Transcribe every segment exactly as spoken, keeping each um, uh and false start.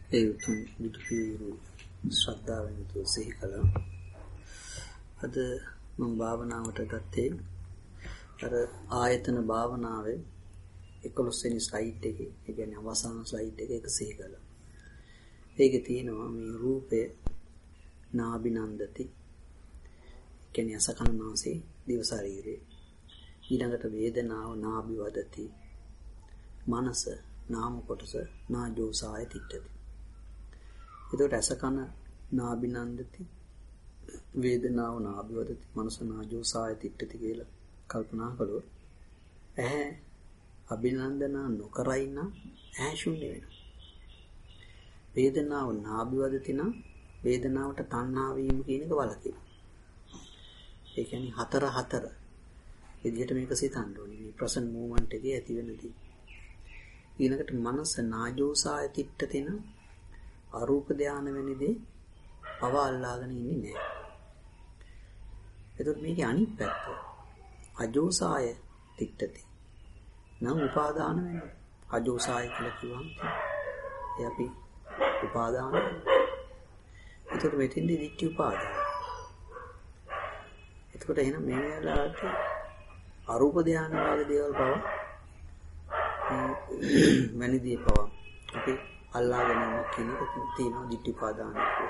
ඒ උතුම් බුදුපිරු ශ්‍රද්ධාවෙන් යුතුව සිහි කළා. අද මම භාවනාවට ගත්තේ අර ආයතන භාවනාවේ එකොළොස් වෙනි ස්ලයිඩ් එකේ, ඒ කියන්නේ අවසාන ස්ලයිඩ් එක එක සිහි කළා. ඒකේ තියෙනවා මේ රූපය නාබිනන්දති, ඒ කියන්නේ අසකන නාසයේ දිව ශරීරේ. ඊළඟට වේදනාව නාබිවදති, මනස නාම කොටස නාජෝසාය තිට්ඨති. එතකොට අසකන නාබිනන්දති, වේදනාව නාබිවදති, මනස නාජෝසාය තිට්ඨති කියලා කල්පනා කළොත් ඇහැ අභිනන්දනා නොකරයි නම් ඇහැ ශුන්‍ය වෙනවා. වේදනාව නාබිවදති නම් වේදනාවට තණ්හා වීම කියන එක වලකිනවා. ඒ කියන්නේ හතර හතර විදිහට මේක සිතන්න ඕනේ. මේ ප්‍රසන්ට් මූවමන්ට් එකේ ඇති වෙනදී. ඊළඟට මනස නාජෝසාය තිට්ඨති නම් අරූප ධානය වෙනදී පව අල්ලාගෙන ඉන්නේ නැහැ. එතකොට මේකේ අනිත් පැත්ත අජෝසාය තිට්ඨති නම් උපාදාන වෙනවා. අජෝසාය කියලා කිව්වම ඒ අපි උපාදාන වෙනවා. එතකොට මෙතෙන්දී දිට්ඨි උපාදාන. එතකොට එහෙනම් මේ වෙලාවට අරූප ධානය වගේ දේවල් පව මනිදී පව අපි අල්ලාගෙන ඉන්න කියන එක තියෙනවා දිට්ඨි උපාදාන කියලා.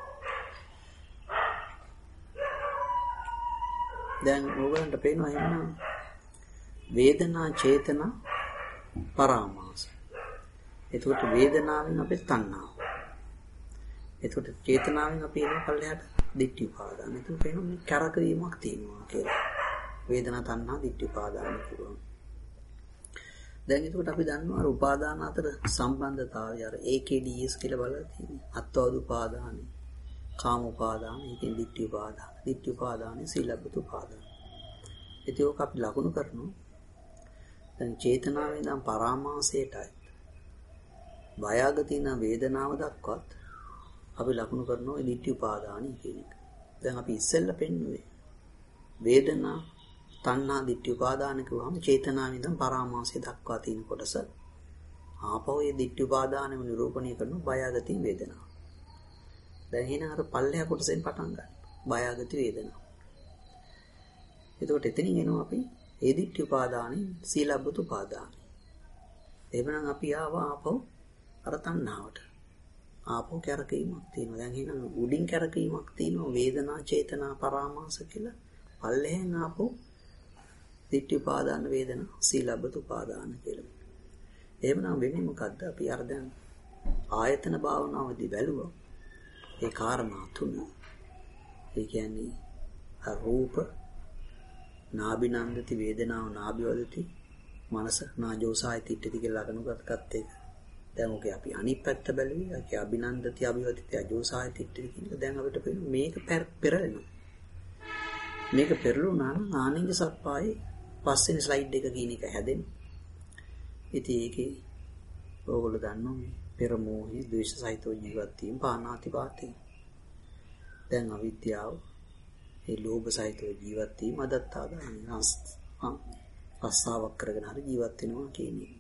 දැන් ඕගලන්ට පේනවා එහෙනම් වේදනා චේතනා පරාමාස. එතකොට වේදනාවෙන් අපේ තණ්හාව. එතකොට චේතනාවෙන් අපි එන පල්ලෙහාට දිට්ඨි උපාදාන. එතකොට පේනවා මේ කරකවීමක් තියෙනවා කියලා. වේදනා තණ්හා දිට්ඨි උපාදාන කියනවා. දැන් එතකොට අපි දන්නවා අර උපාදාන අතර සම්බන්ධතාවය අර ඒ කේ ඩී එස් කියලා බලලා තියෙනවා. අත්වාද උපාදාන, කාම උපාදාන, ඒකෙන් දිට්ඨි උපාදාන, දිට්ඨි උපාදාන, සීලබ්බත උපාදාන. ඒක අපි ලකුණු කරනවා. දැන් චේතනාවෙන් ඉඳන් පරාමාසයටයි බයගතින වේදනාව දක්වත් අපි ලකුණු කරනවා ඒ දිට්ඨි උපාදාන කියන එක. දැන් අපි ඉස්සෙල්ලා පෙන්නුවේ වේදනා තණ්හා දිට්ඨි උපාදාන කියවම චේතනාවෙන් ඉඳන් පරාමාසය දක්වා තියෙන කොටස ආපහු ඒ දිට්ඨි උපාදානම නිරූපණය කරන බයගති වේදනාව. දැන් එන අර පල්ලෙහා කොටසෙන් පටන් ගන්න. බයගති වේදනාව. එතකොට එතනින් එනවා අපි ඒ දිට්ඨි උපාදානෙ සීලබ්බත උපාදානෙ. එවනම් අපි ආවා ආපහු අර තණ්හාවට. ආපහු කැරකීමක් තියෙනවා. දැන් එහෙනම් උඩින් කැරකීමක් තියෙනවා වේදනා චේතනා පරාමාස කියලා. පල්ලෙහෙන් ආපහු දිට්ඨි උපාදාන වේදනා සීලබ්බත උපාදාන කියලා. එහෙමනම් වෙන්නේ මොකද්ද? අපි අර දැන් ආයතන භාවනාවේදී බැලුවා ඒ කාරණා තුන. ඒ කියන්නේ රූප නාබිනන්දති, වේදනාව නාබිවදති, මනස නාජෝසාය තිට්ඨති කියලා ලගනුගත ගත්ත එක. දැන් ඔකේ අපි අනිත් පැත්ත බැලුවේ. ඒකේ අබිනන්දති, අබිවදති, අජෝසාය තිට්ඨති කියන එක. දැන් අපිට පේනවා මේක පෙරලෙනවා. මේක පෙරළුණා නම් ආනින්ග සප්පායේ පස්වෙනි ස්ලයිඩ් එක කියන එක හැදෙනවා. ඉතින් ඒකේ ඕගොල්ලෝ දන්නවා මේ පෙර මොහේ ද්වේෂ සහිතව ජීවත් වීම පානාති පාතේ. දැන් අවිද්‍යාව ඒ ලෝභ සහිතව ජීවත් වීම අදත්තාදාන අස්සාවක් කරගෙන හරි ජීවත් වෙනවා කියන්නේ.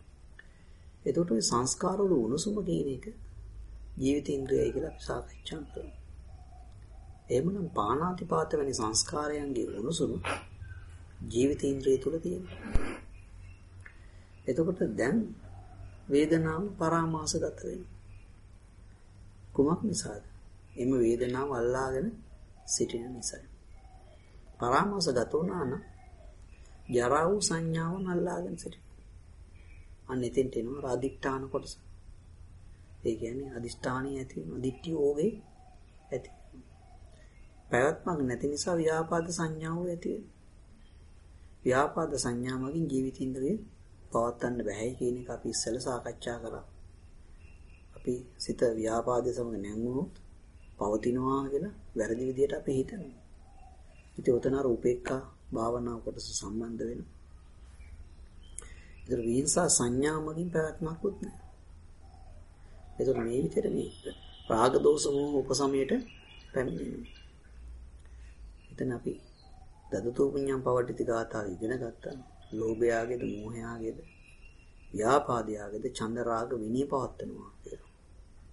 එතකොට මේ සංස්කාර වල උණුසුම කියන එක ජීවිත ඉන්ද්‍රියයි කියලා අපි සාකච්ඡා කරමු. එහෙමනම් පාණාතිපාත වැනි සංස්කාරයන්ගේ උණුසුම ජීවිත ඉන්ද්‍රිය තුල තියෙනවා. එතකොට දැන් වේදනාව පරාමාසගත වෙනවා. කුමක් නිසාද? එම වේදනාව අල්ලාගෙන සිටින නිසා. පරාමාසගත වුණා නම් ජරා වූ සංඥාවන් අල්ලාගෙන සිටින. අන්න එතෙන්ට එනවා අදිෂ්ඨාන කොටස. ඒ කියන්නේ අදිෂ්ඨානිය ඇති වෙනවා. දිට්ඨිය ඕගේ ඇති වෙනවා. පැවැත්මක් නැති නිසා ව්‍යාපාද සංඥාව ඇති වෙනවා. ව්‍යාපාද සංඥා මගින් ජීවිත ඉන්ද්‍රිය පවත්වන්න බැහැ කියන එක අපි ඉස්සෙල්ලා සාකච්ඡා කරා. අපි සිත ව්‍යාපාදයේ සමග නැංගුනොත් පවතිනවා කියලා වැරදි විදියට අපි හිතනවා. ඉතින් උතන රූපේක්ඛා භාවනාව කොටස සම්බන්ධ වෙනවා. ඒතර විහිංසා සංඥා මගින් පැවැත්මක්වත් නැහැ. ඒතර මේ විදිහට මේ රාග දෝෂ මොහ උපසමයට පැමිණෙනවා. එතන අපි දදතෝ පුඤ්ඤං පවට්ටිති ගාථා ඉගෙන ගත්තා. ලෝභයාගේද මෝහයාගේද ව්‍යාපාදයාගේද චන්ද රාග විනී පවත්වනවා කියලා.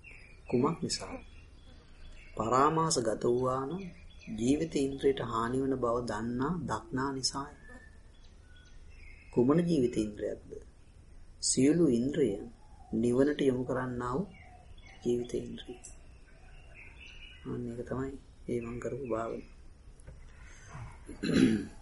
කුමක් නිසා? පරාමාස ගත වූවා නම් ජීවිත ඉන්ද්‍රියට හානි වන බව දන්නා දක්නා නිසායි. කුමන ජීවිත ඉන්ද්‍රියක්ද? සියලු ඉන්ද්‍රිය නිවනට යොමු කරන්නා වූ ජීවිත ඉන්ද්‍රිය. අන්න ඒක තමයි ඒ මං කරපු භාවනාව.